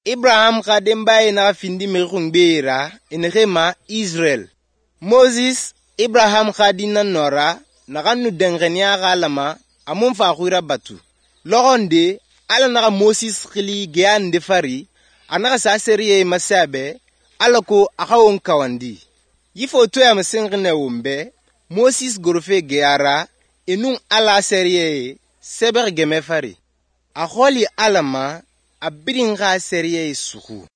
Abraham ka dembaye na findi mirung beira inrema Israel. Moses Abraham ka dinan nora na kanu dengenia galama amun fa khura batu. Logonde ala na Moses khili gean de fari anaka sa seriye masabe alako akawon kawandi. Yifo to ya msengne wumbe Moses gorfe geara enung ala seriye seber geme fari. Akholi alama abiringa seriye suku.